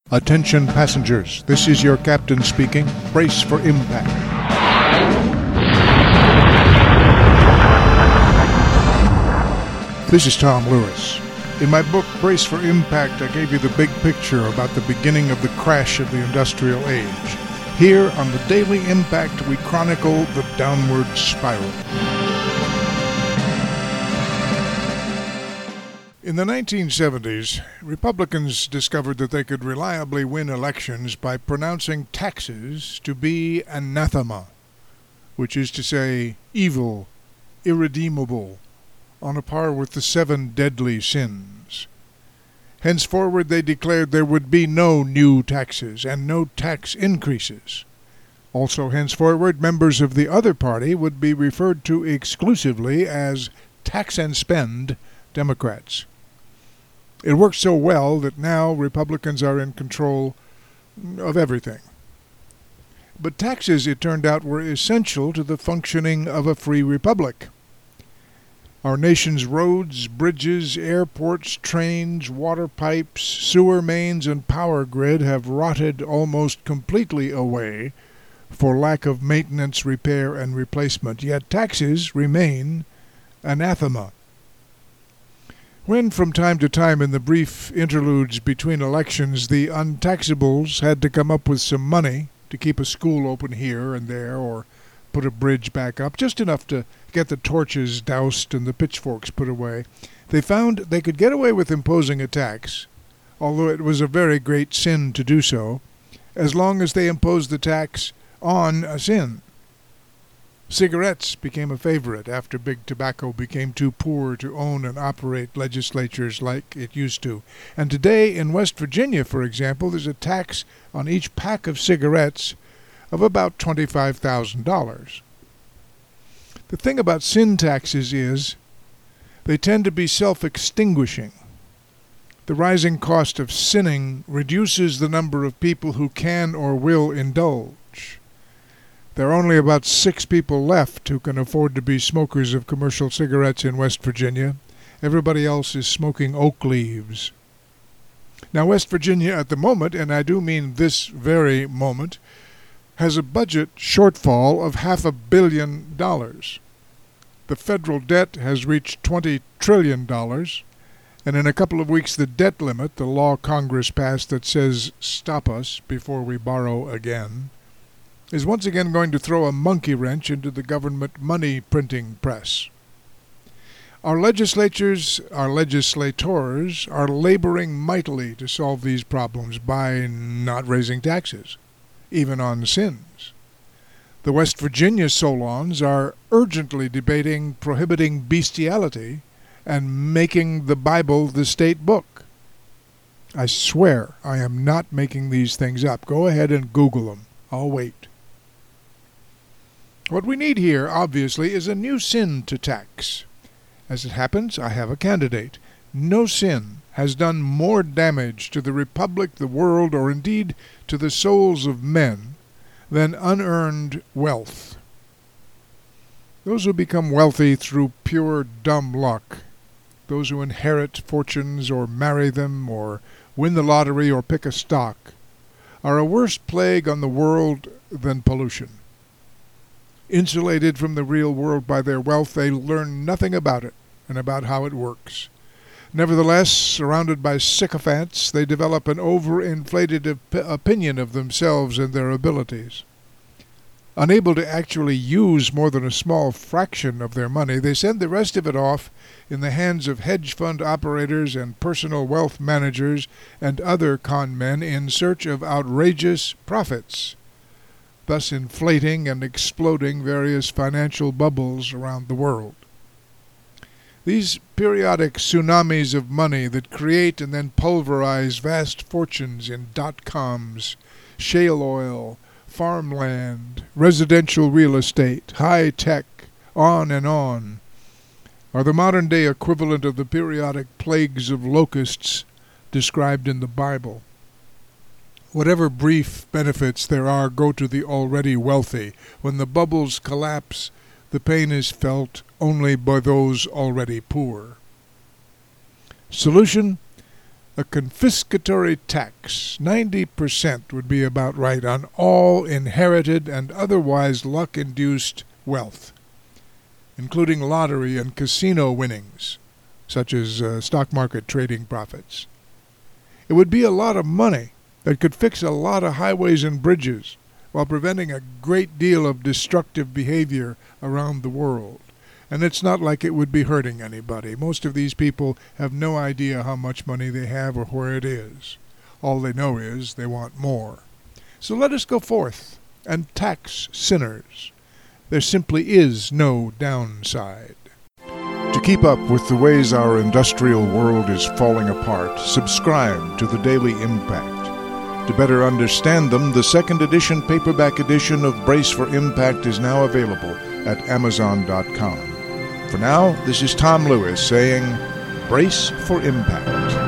Attention passengers, this is your captain speaking. Brace for impact. This is Tom Lewis. In my book, Brace for Impact, I gave you the big picture about the beginning of the crash of the industrial age. Here on the Daily Impact, we chronicle the downward spiral. In the 1970s, Republicans discovered that they could reliably win elections by pronouncing taxes to be anathema, which is to say evil, irredeemable, on a par with the 7 deadly sins. Henceforward, they declared there would be no new taxes and no tax increases. Also, henceforward, members of the other party would be referred to exclusively as tax and spend Democrats. It worked so well that now Republicans are in control of everything. But taxes, it turned out, were essential to the functioning of a free republic. Our nation's roads, bridges, airports, trains, water pipes, sewer mains, and power grid have rotted almost completely away for lack of maintenance, repair, and replacement. Yet taxes remain anathema. When, from time to time in the brief interludes between elections, the untaxables had to come up with some money to keep a school open here and there or put a bridge back up, just enough to get the torches doused and the pitchforks put away, they found they could get away with imposing a tax, although it was a very great sin to do so, as long as they imposed the tax on a sin. Cigarettes became a favorite after big tobacco became too poor to own and operate legislatures like it used to. And today in West Virginia, for example, there's a tax on each pack of cigarettes of about $25,000. The thing about sin taxes is they tend to be self-extinguishing. The rising cost of sinning reduces the number of people who can or will indulge. There are only about 6 people left who can afford to be smokers of commercial cigarettes in West Virginia. Everybody else is smoking oak leaves. Now, West Virginia at the moment, and I do mean this very moment, has a budget shortfall of $500 million. The federal debt has reached $20 trillion, and in a couple of weeks the debt limit, the law Congress passed that says stop us before we borrow again, is once again going to throw a monkey wrench into the government money printing press. Our legislators are laboring mightily to solve these problems by not raising taxes, even on sins. The West Virginia Solons are urgently debating prohibiting bestiality and making the Bible the state book. I swear I am not making these things up. Go ahead and Google them. I'll wait. What we need here, obviously, is a new sin to tax. As it happens, I have a candidate. No sin has done more damage to the republic, the world, or indeed to the souls of men than unearned wealth. Those who become wealthy through pure dumb luck, those who inherit fortunes or marry them or win the lottery or pick a stock, are a worse plague on the world than pollution. Insulated from the real world by their wealth, they learn nothing about it and about how it works. Nevertheless, surrounded by sycophants, they develop an overinflated opinion of themselves and their abilities. Unable to actually use more than a small fraction of their money, they send the rest of it off in the hands of hedge fund operators and personal wealth managers and other con men in search of outrageous profits, thus inflating and exploding various financial bubbles around the world. These periodic tsunamis of money that create and then pulverize vast fortunes in dot-coms, shale oil, farmland, residential real estate, high tech, on and on, are the modern-day equivalent of the periodic plagues of locusts described in the Bible. Whatever brief benefits there are go to the already wealthy. When the bubbles collapse, the pain is felt only by those already poor. Solution? a confiscatory tax, 90% would be about right, on all inherited and otherwise luck-induced wealth, including lottery and casino winnings, such as stock market trading profits. It would be a lot of money that could fix a lot of highways and bridges while preventing a great deal of destructive behavior around the world. And it's not like it would be hurting anybody. Most of these people have no idea how much money they have or where it is. All they know is they want more. So let us go forth and tax sinners. There simply is no downside. To keep up with the ways our industrial world is falling apart, subscribe to the Daily Impact. To better understand them, the second edition paperback edition of Brace for Impact is now available at Amazon.com. For now, this is Tom Lewis saying, Brace for Impact.